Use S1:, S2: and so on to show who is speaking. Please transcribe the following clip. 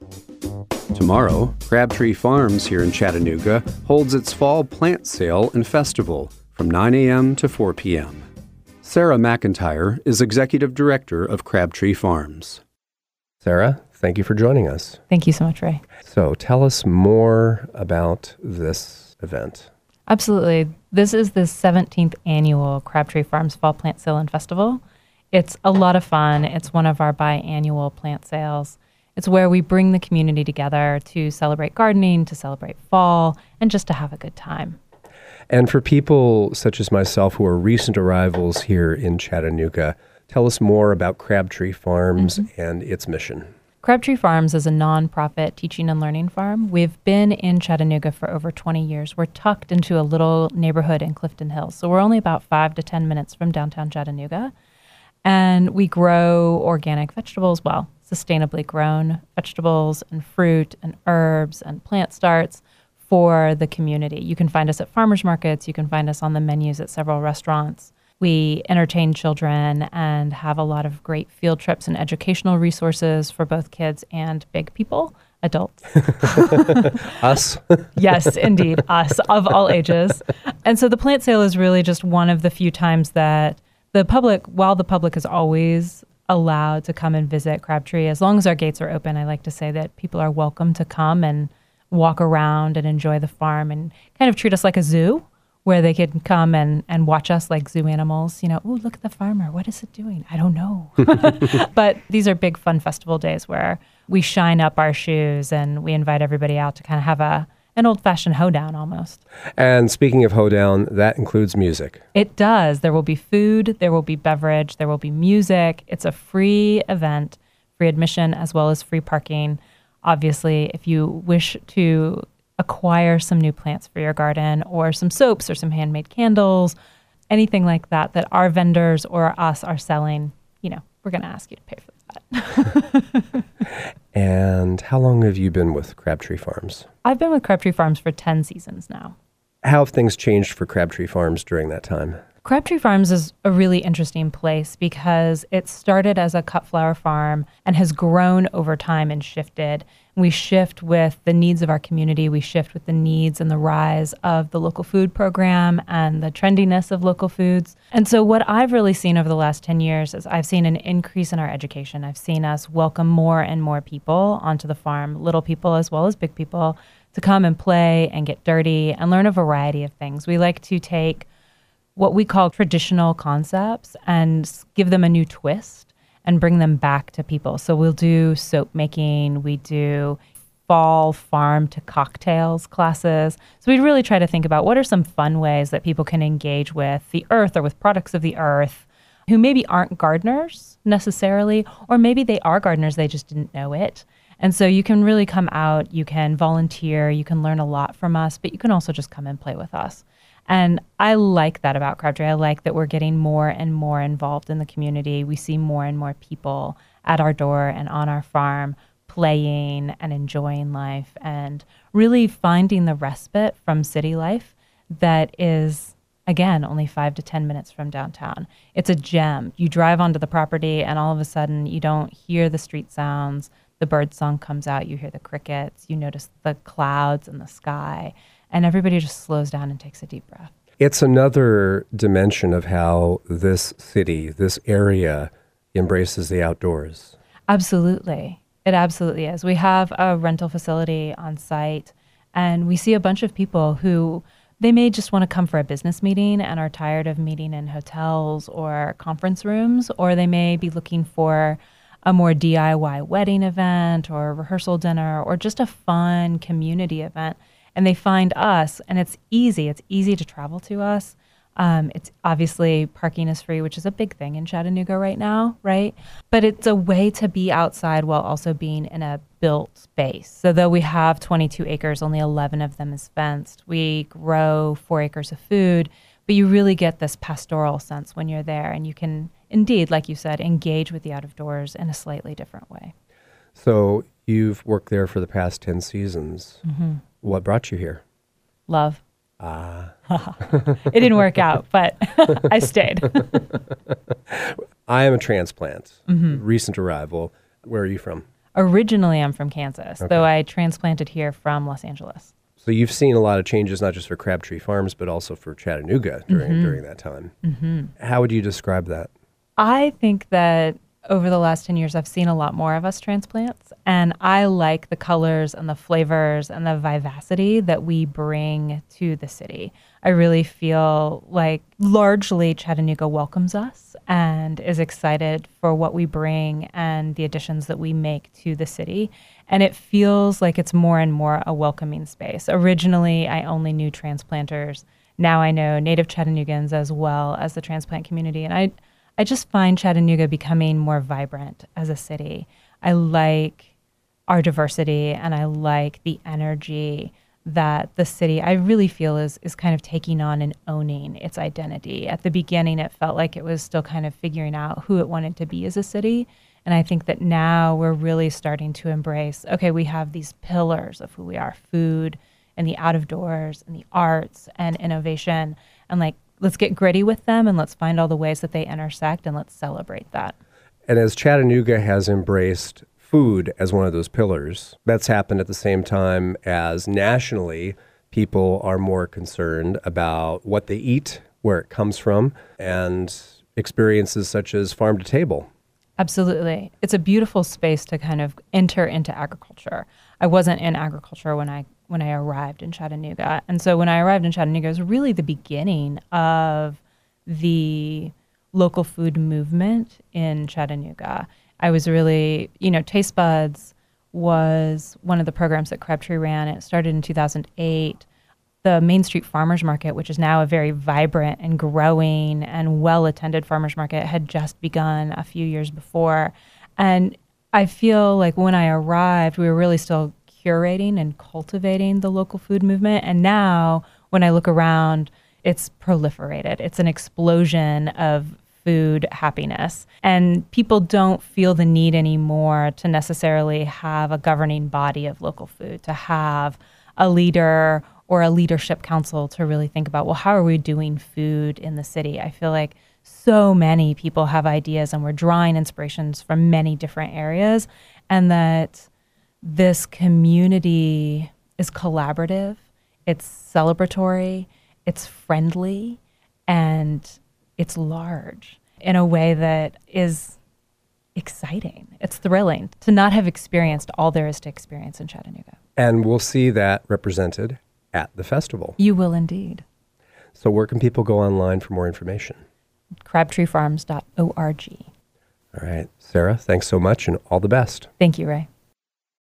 S1: Tomorrow, Crabtree Farms here in Chattanooga holds its fall plant sale and festival from 9 a.m. to 4 p.m. Sarah McIntyre is Executive Director of Crabtree Farms.
S2: Sarah, thank you for joining us.
S3: Thank you so much, Ray.
S2: So tell us more about this event.
S3: Absolutely. This is the 17th annual Crabtree Farms Fall Plant Sale and Festival. It's a lot of fun. It's one of our biannual plant sales. It's where we bring the community together to celebrate gardening, to celebrate fall, and just to have a good time.
S2: And for people such as myself who are recent arrivals here in Chattanooga, tell us more about Crabtree Farms and its mission.
S3: Crabtree Farms is a nonprofit teaching and learning farm. We've been in Chattanooga for over 20 years. We're tucked into a little neighborhood in Clifton Hills, so we're only about 5 to 10 minutes from downtown Chattanooga. And we grow organic vegetables, well, sustainably grown vegetables and fruit and herbs and plant starts for the community. You can find us at farmers markets. You can find us on the menus at several restaurants. We entertain children and have a lot of great field trips and educational resources for both kids and big people, adults.
S2: Us?
S3: Yes, indeed, us, of all ages. And so the plant sale is really just one of the few times that the public, while the public is always allowed to come and visit Crabtree, as long as our gates are open, I like to say that people are welcome to come and walk around and enjoy the farm and kind of treat us like a zoo where they can come and watch us like zoo animals. You know, oh, look at the farmer. What is it doing? I don't know. But these are big fun festival days where we shine up our shoes and we invite everybody out to kind of have an old-fashioned hoedown almost.
S2: And speaking of hoedown, that includes music.
S3: It does. There will be food, there will be beverage, there will be music. It's a free event, free admission, as well as free parking. Obviously, if you wish to acquire some new plants for your garden or some soaps or some handmade candles, anything like that our vendors or us are selling, you know, we're going to ask you to pay for that.
S2: And how long have you been with Crabtree Farms?
S3: I've been with Crabtree Farms for 10 seasons now.
S2: How have things changed for Crabtree Farms during that time?
S3: Crabtree Farms is a really interesting place because it started as a cut flower farm and has grown over time and shifted. We shift with the needs of our community. We shift with the needs and the rise of the local food program and the trendiness of local foods. And so what I've really seen over the last 10 years is I've seen an increase in our education. I've seen us welcome more and more people onto the farm, little people as well as big people, to come and play and get dirty and learn a variety of things. We like to take what we call traditional concepts and give them a new twist and bring them back to people. So we'll do soap making, we do fall farm to cocktails classes. So we really try to think about what are some fun ways that people can engage with the earth or with products of the earth who maybe aren't gardeners necessarily, or maybe they are gardeners, they just didn't know it. And so you can really come out, you can volunteer, you can learn a lot from us, but you can also just come and play with us. And I like that about Crabtree. I like that we're getting more and more involved in the community. We see more and more people at our door and on our farm playing and enjoying life and really finding the respite from city life that is, again, only 5 to 10 minutes from downtown. It's a gem. You drive onto the property and all of a sudden you don't hear the street sounds. The bird song comes out. You hear the crickets. You notice the clouds in the sky. And everybody just slows down and takes a deep breath.
S2: It's another dimension of how this city, this area, embraces the outdoors.
S3: Absolutely. It absolutely is. We have a rental facility on site, and we see a bunch of people who they may just want to come for a business meeting and are tired of meeting in hotels or conference rooms, or they may be looking for a more DIY wedding event or a rehearsal dinner or just a fun community event. And they find us, and it's easy. It's easy to travel to us. It's obviously parking is free, which is a big thing in Chattanooga right now, right? But it's a way to be outside while also being in a built space. So though we have 22 acres, only 11 of them is fenced. We grow 4 acres of food, but you really get this pastoral sense when you're there, and you can indeed, like you said, engage with the out of doors in a slightly different way.
S2: So you've worked there for the past 10 seasons. Mm-hmm. What brought you here?
S3: Love. It didn't work out, but I stayed.
S2: I am a transplant, recent arrival. Where are you from?
S3: Originally, I'm from Kansas,
S2: Okay.
S3: though I transplanted here from Los Angeles.
S2: So you've seen a lot of changes, not just for Crabtree Farms, but also for Chattanooga during that time. How would you describe that?
S3: I think that over the last 10 years, I've seen a lot more of us transplants, and I like the colors and the flavors and the vivacity that we bring to the city. I really feel like largely Chattanooga welcomes us and is excited for what we bring and the additions that we make to the city. And it feels like it's more and more a welcoming space. Originally, I only knew transplanters. Now I know native Chattanoogans as well as the transplant community. And I just find Chattanooga becoming more vibrant as a city. I like our diversity and I like the energy that the city, I really feel is kind of taking on and owning its identity. At the beginning, it felt like it was still kind of figuring out who it wanted to be as a city. And I think that now we're really starting to embrace, okay, we have these pillars of who we are, food and the out of doors and the arts and innovation. And like, let's get gritty with them and let's find all the ways that they intersect and let's celebrate that.
S2: And as Chattanooga has embraced food as one of those pillars, that's happened at the same time as nationally people are more concerned about what they eat, where it comes from, and experiences such as farm to table.
S3: Absolutely. It's a beautiful space to kind of enter into agriculture. I wasn't in agriculture when I arrived in Chattanooga. And so when I arrived in Chattanooga, it was really the beginning of the local food movement in Chattanooga. I was really, Taste Buds was one of the programs that Crabtree ran. It started in 2008. The Main Street Farmers Market, which is now a very vibrant and growing and well-attended farmers market, had just begun a few years before. And I feel like when I arrived, we were really still curating and cultivating the local food movement. And now when I look around, it's proliferated. It's an explosion of food happiness. And people don't feel the need anymore to necessarily have a governing body of local food, to have a leader or a leadership council to really think about, well, how are we doing food in the city? I feel like so many people have ideas and we're drawing inspirations from many different areas, and that this community is collaborative, it's celebratory, it's friendly, and it's large in a way that is exciting. It's thrilling to not have experienced all there is to experience in Chattanooga.
S2: And we'll see that represented at the festival.
S3: You will indeed.
S2: So where can people go online for more information?
S3: crabtreefarms.org.
S2: All right. Sarah, thanks so much and all the best.
S3: Thank you, Ray.